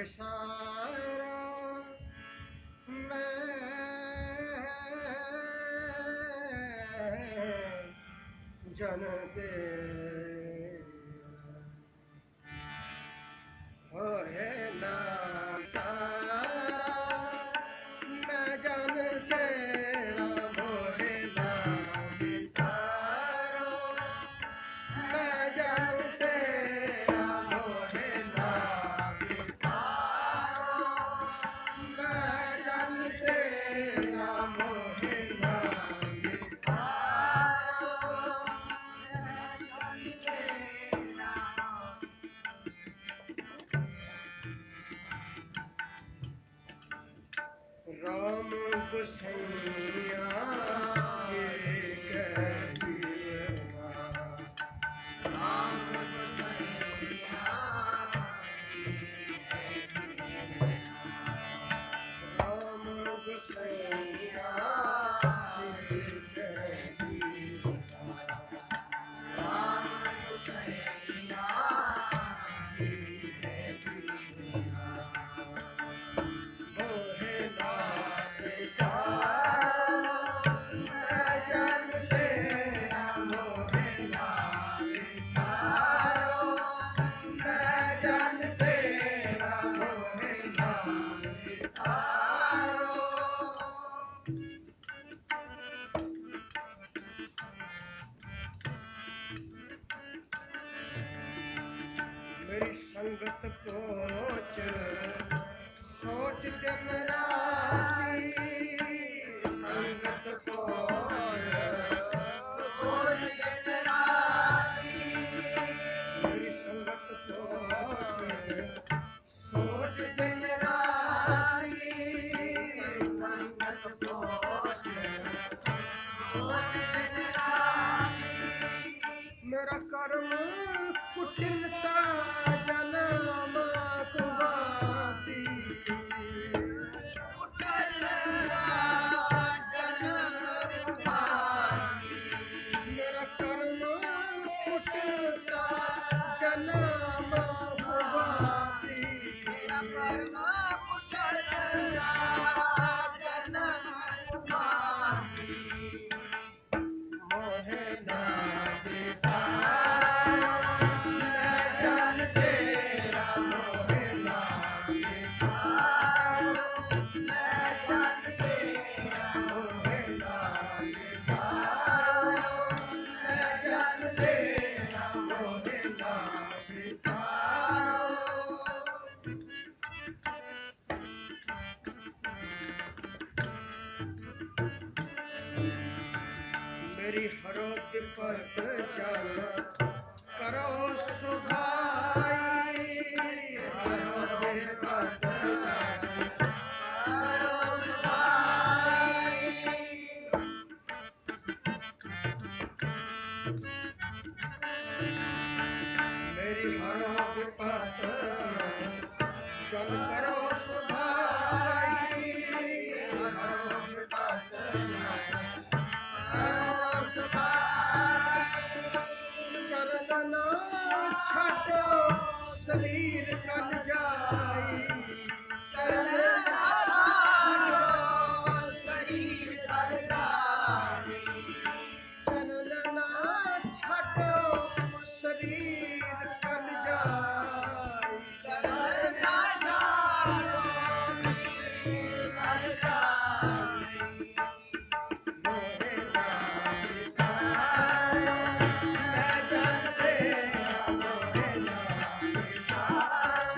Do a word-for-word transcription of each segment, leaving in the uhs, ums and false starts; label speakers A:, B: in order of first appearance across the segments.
A: viscera मैं जन तेरा होए ना सारा मैं जन तेरा होए ना विसारा मैं जन तेरा होए ना राम गुसैया के कहिएगा राम गुसैया राम गुसैया के कहिएगा राम गुसैया के कहिएगा होए ना मेरी संगत कोच सोच दिन राती संगत कोच सोच दिन राती मेरी संगत कोच सोच दिन राती संगत कोच सोच दिन राती मेरा कर्म कुटिलता जन्म कुवासी कुटिलता जन्म कुवासी मेरा कर्म कुटिलता जन्म कुवासी मेरा कर्म कुटिलता जन्म कुवासी मोहे ना मेरी हरो विपत जन करो सुभाई हरो विपत जन करो सुभाई मेरी हरो विपत जन करो सुभाई हरो विपत जन छटो शरीर कल जाई शरीर कल जाई चलना छटो शरीर कल जाई चलना छटो शरीर कल जाई मोहे ना विसारो मैं जन तेरा मोहे ना विसारो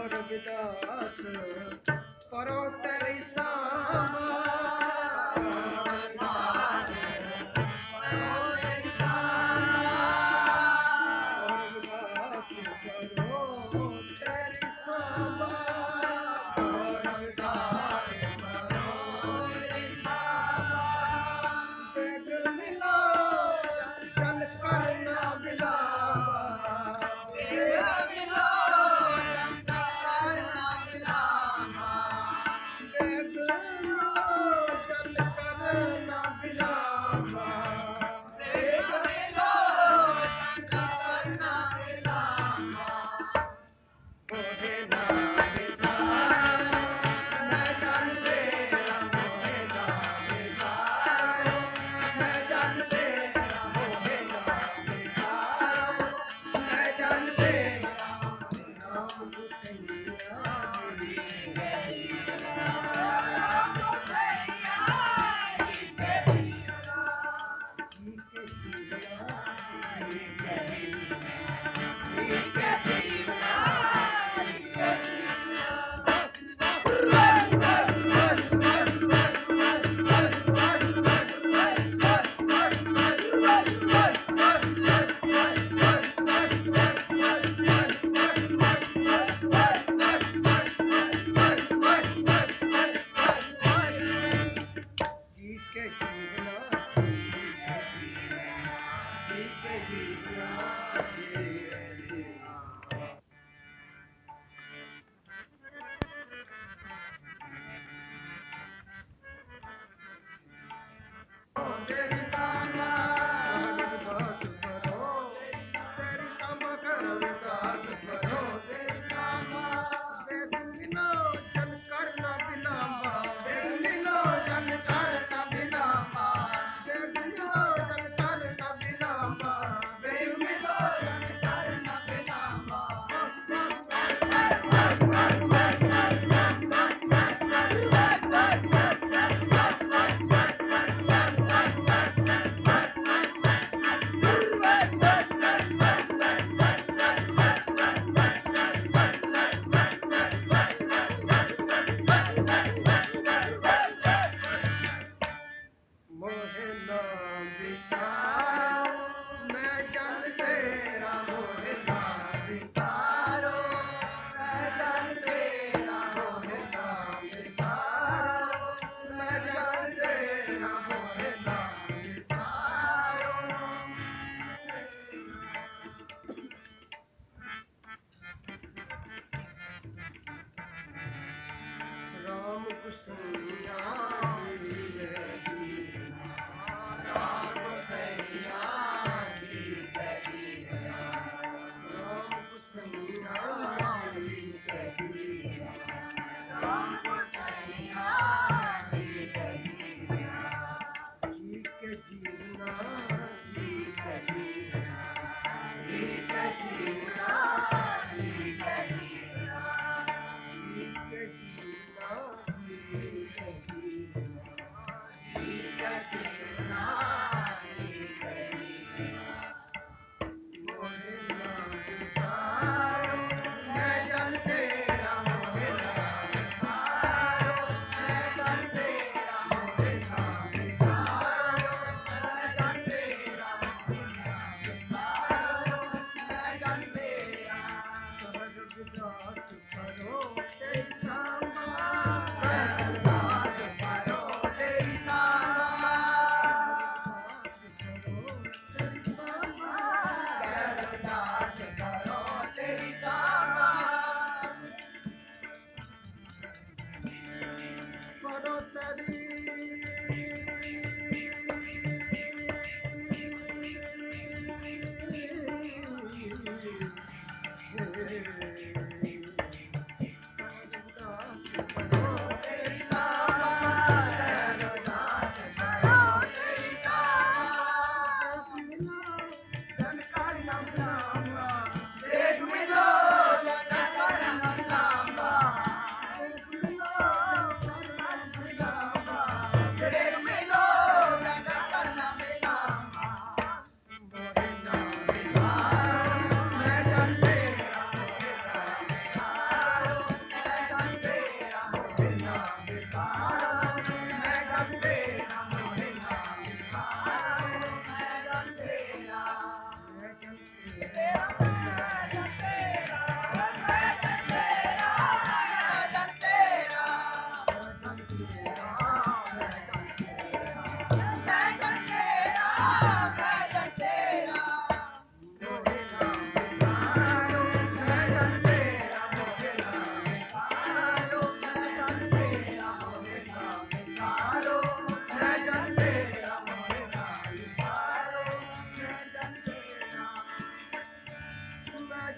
A: रविदास करो तेरी सामा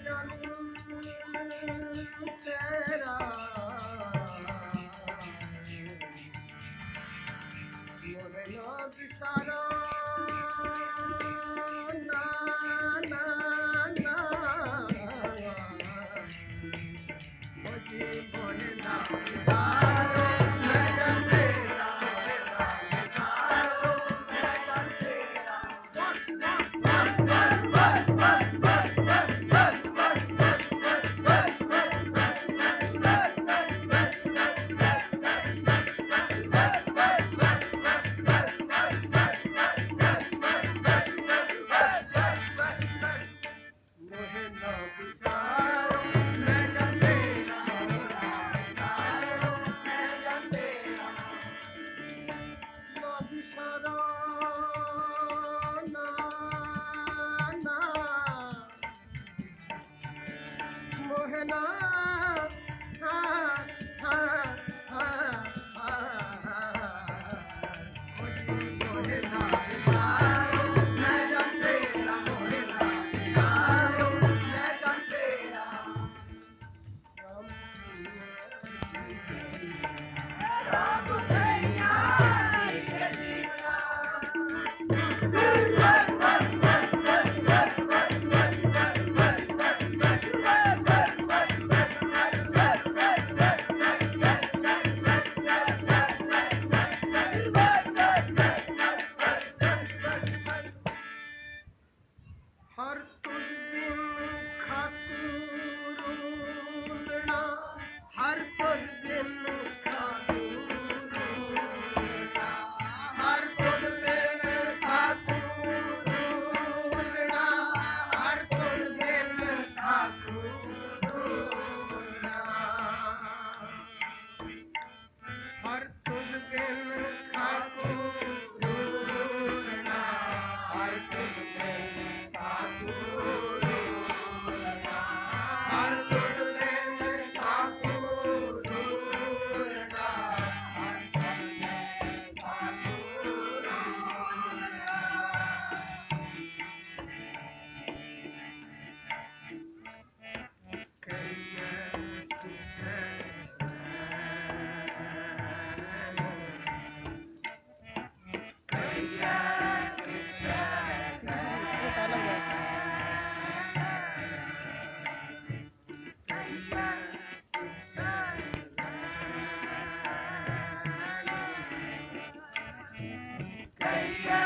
A: जानू तेरा मोरे लोग सारा ना ना ना मुझे मोरे नाम तारो मैं जान तेरा मोरे नाम तारो मैं जान तेरा मोहे लोग तारो मैं जान तेरा मोरे नाम तारो मैं जान तेरा लोग सारा ना ना मोहना हा हा हा हा मोहना तारो मैं जान तेरा मोहना तारो मैं जान तेरा राम भैया हर तुझ बिन खातूरुलना हर तुझ बिन खातूरुलना हर तुझ बिन खातूरुलना हर तुझ बिन खातूरुलना हर तुझ बिन खातूरुलना हर तुझ बिन खातूरुलना हर तुझ बिन खातूरुलना हर तुझ बिन खातूरुलना